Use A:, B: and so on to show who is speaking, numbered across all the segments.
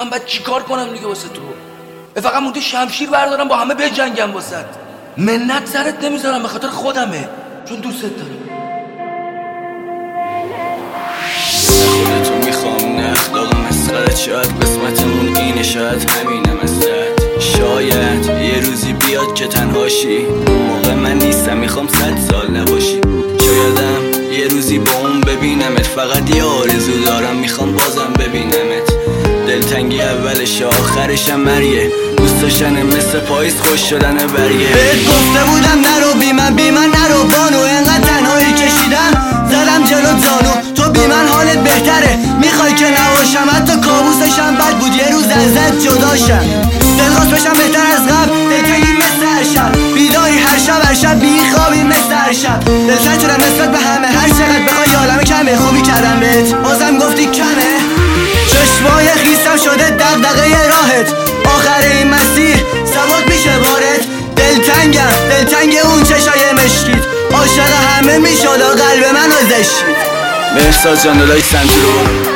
A: من باید چیکار کنم دیگه واسه تو؟ فقط مونده شمشیر بردارم با همه بجنگم واسط. منت سرت نمیذارم، به خاطر خودمه، چون دوست دارم.
B: خودتو میخوام، نه اخلاق مسخرت، شاید قسمتمون اینه، شاید همینم ازت. شاید یه روزی بیاد که تنهاشی، اون موقع من نیستم، میخوام 100 سال نباشی. شایدم یه روزی با اون ببینمت، فقط یه آرزو دارم، میخوام بازم ببینمت. دلتنگی اولش آخرشم مریه، دوست داشتن مثل پاییز، خوش شدن برگه.
C: بهت گفته بودم نرو بی من نرو بانو، انقدر تنهایی کشیدم زدم جلو زانو. تو بی من حالت بهتره، میخوای که نباشم، حتی کابوسشم بد بود یه روز ازت جداشم. دلخواست بشم بهتر از قبل، دلتنگی مثل هر شب، بیداری هر شب بی خوابی مثل هر شب. دلتنگ شدم نسبت به همه، هر چقدر بخوای عالمه کمه، خوبی کردم بهت بازم گفتی کمه. چشمای خیسم شده دغدغه راهت، آخر این مسیر ثبات میشه بارت. دلتنگ اون چشای مشکیت، عاشق همه میشد و قلب منو زشید.
B: مهرساز جان داداش سمتی رو برو.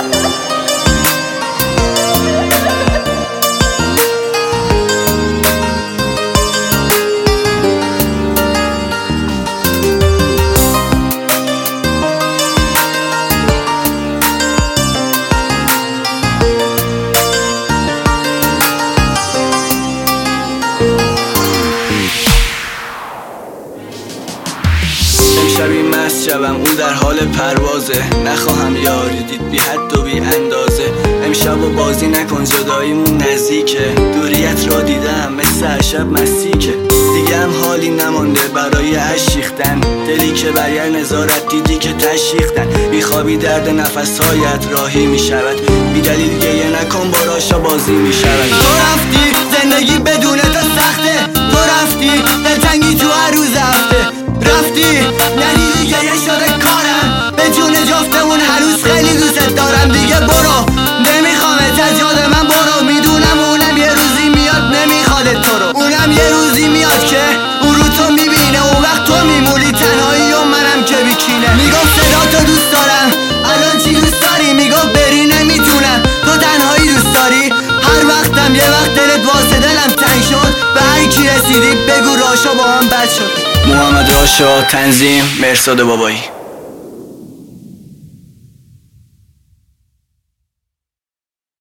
B: شبی مست شبم، اون در حال پروازه، نخواهم یاری دید بی حد و بی اندازه. امشب و بازی نکن، جداییمون نزدیکه، دوریت را دیدم مثل هر شب مستیکه. دیگه هم حالی نمانده برای اشیختن، دلی که بر یه نظارت دیدی که تشیختن. بیخوابی درد نفسهایت راهی می شود، بی دلیل گریه نکن با راشا بازی می شود.
C: تو رفتی زندگی بدون تو سخته، تو رفتی دلتنگی تو هر روز هفته. رفتی ندیدی گریه شده کارم، به جون جفتمون هنوز خیلی دوست دارم. دیگه برو، نمیخوامت از یاد من برو، میدونم اونم یه روزی میاد نمیخواد تو رو. اونم یه روزی میاد که اون رو تو میبینه، اون وقت تو میمولی تنهایی و منم که بیکینه. میگفت صدا تو دوست دارم، الان چی دوست داری؟ میگفت بری نمیتونم، تو تنهایی دوست داری. هر وقتم یه وقت دلت واسه دلم تنگ شد، به هر کی رسیدی بگو راشا با هم بد شد.
B: محمد راشا، تنظیم مهرساد بابایی.